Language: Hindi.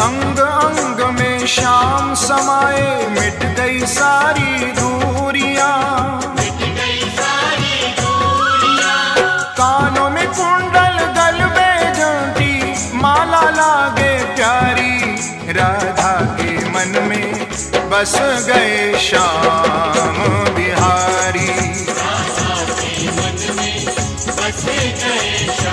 अंग अंग में श्याम समाए, मिट गई सारी दूरियां। कानों में कुंडल, गल में झुमकी, माला लागे प्यारी, राधा के मन में बस गए श्याम बिहारी। राधा के मन में बस गए